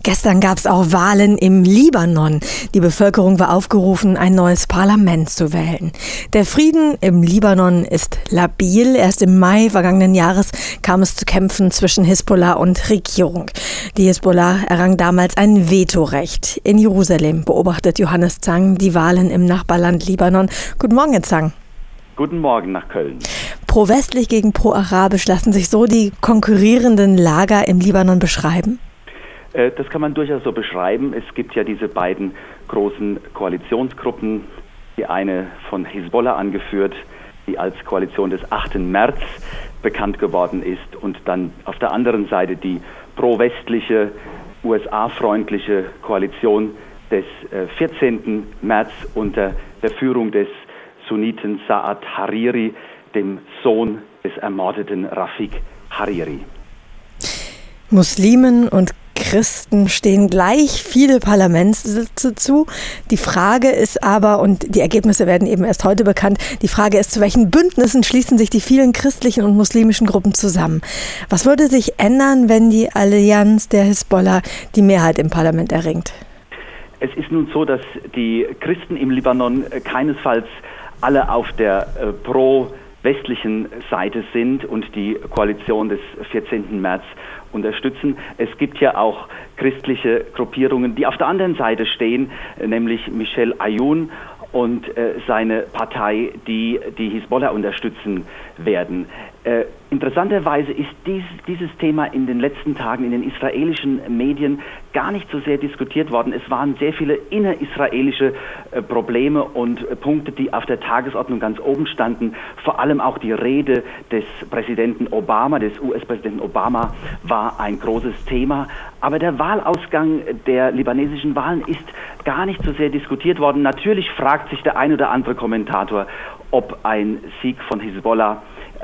Gestern gab es auch Wahlen im Libanon. Die Bevölkerung war aufgerufen, ein neues Parlament zu wählen. Der Frieden im Libanon ist labil. Erst im Mai vergangenen Jahres kam es zu Kämpfen zwischen Hisbollah und Regierung. Die Hisbollah errang damals ein Vetorecht. In Jerusalem beobachtet Johannes Zang die Wahlen im Nachbarland Libanon. Guten Morgen, Herr Zang. Guten Morgen nach Köln. Pro-westlich gegen pro-arabisch, lassen sich so die konkurrierenden Lager im Libanon beschreiben? Das kann man durchaus so beschreiben. Es gibt ja diese beiden großen Koalitionsgruppen. Die eine von Hisbollah angeführt, die als Koalition des 8. März bekannt geworden ist. Und dann auf der anderen Seite die pro-westliche, USA-freundliche Koalition des 14. März unter der Führung des Sunniten Saad Hariri, dem Sohn des ermordeten Rafik Hariri. Muslimen und Christen stehen gleich viele Parlamentssitze zu. Die Frage ist aber, und die Ergebnisse werden eben erst heute bekannt, die Frage ist, zu welchen Bündnissen schließen sich die vielen christlichen und muslimischen Gruppen zusammen? Was würde sich ändern, wenn die Allianz der Hisbollah die Mehrheit im Parlament erringt? Es ist nun so, dass die Christen im Libanon keinesfalls alle auf der pro-westlichen Seite sind und die Koalition des 14. März unterstützen. Es gibt ja auch christliche Gruppierungen, die auf der anderen Seite stehen, nämlich Michel Aoun und seine Partei, die die Hisbollah unterstützen werden. Interessanterweise ist dieses Thema in den letzten Tagen in den israelischen Medien gar nicht so sehr diskutiert worden. Es waren sehr viele innerisraelische Probleme und Punkte, die auf der Tagesordnung ganz oben standen. Vor allem auch die Rede des Präsidenten Obama, des US-Präsidenten Obama, war ein großes Thema. Aber der Wahlausgang der libanesischen Wahlen ist gar nicht so sehr diskutiert worden. Natürlich fragt sich der ein oder andere Kommentator, ob ein Sieg von Hisbollah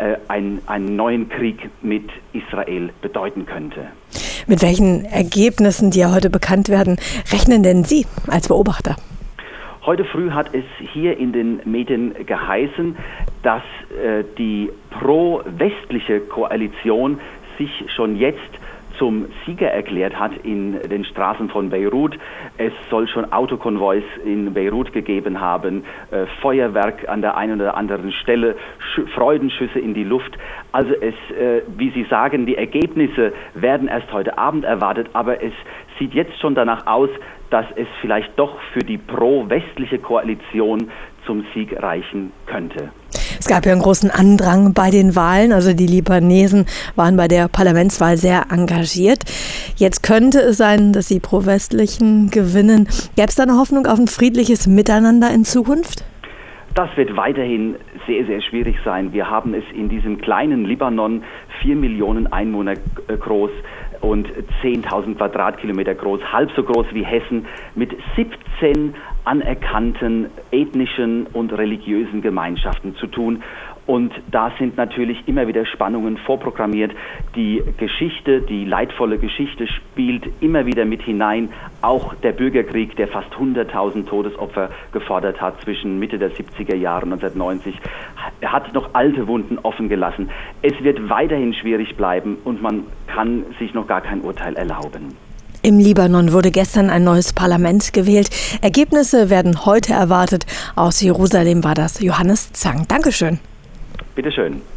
einen neuen Krieg mit Israel bedeuten könnte. Mit welchen Ergebnissen, die ja heute bekannt werden, rechnen denn Sie als Beobachter? Heute früh hat es hier in den Medien geheißen, dass die pro-westliche Koalition sich schon jetzt zum Sieger erklärt hat in den Straßen von Beirut. Es soll schon Autokonvois in Beirut gegeben haben, Feuerwerk an der einen oder anderen Stelle, Freudenschüsse in die Luft. Also wie Sie sagen, die Ergebnisse werden erst heute Abend erwartet, aber es sieht jetzt schon danach aus, dass es vielleicht doch für die pro-westliche Koalition zum Sieg reichen könnte. Es gab ja einen großen Andrang bei den Wahlen, also die Libanesen waren bei der Parlamentswahl sehr engagiert. Jetzt könnte es sein, dass die Pro-Westlichen gewinnen. Gäbe es da eine Hoffnung auf ein friedliches Miteinander in Zukunft? Das wird weiterhin sehr, sehr schwierig sein. Wir haben es in diesem kleinen Libanon, 4 Millionen Einwohner groß und 10.000 Quadratkilometer groß, halb so groß wie Hessen, mit 17 anerkannten ethnischen und religiösen Gemeinschaften zu tun. Und da sind natürlich immer wieder Spannungen vorprogrammiert. Die Geschichte, die leidvolle Geschichte spielt immer wieder mit hinein. Auch der Bürgerkrieg, der fast 100.000 Todesopfer gefordert hat zwischen Mitte der 70er Jahre 1990, hat noch alte Wunden offen gelassen. Es wird weiterhin schwierig bleiben und man kann sich noch gar kein Urteil erlauben. Im Libanon wurde gestern ein neues Parlament gewählt. Ergebnisse werden heute erwartet. Aus Jerusalem war das Johannes Zang. Dankeschön. Bitte schön.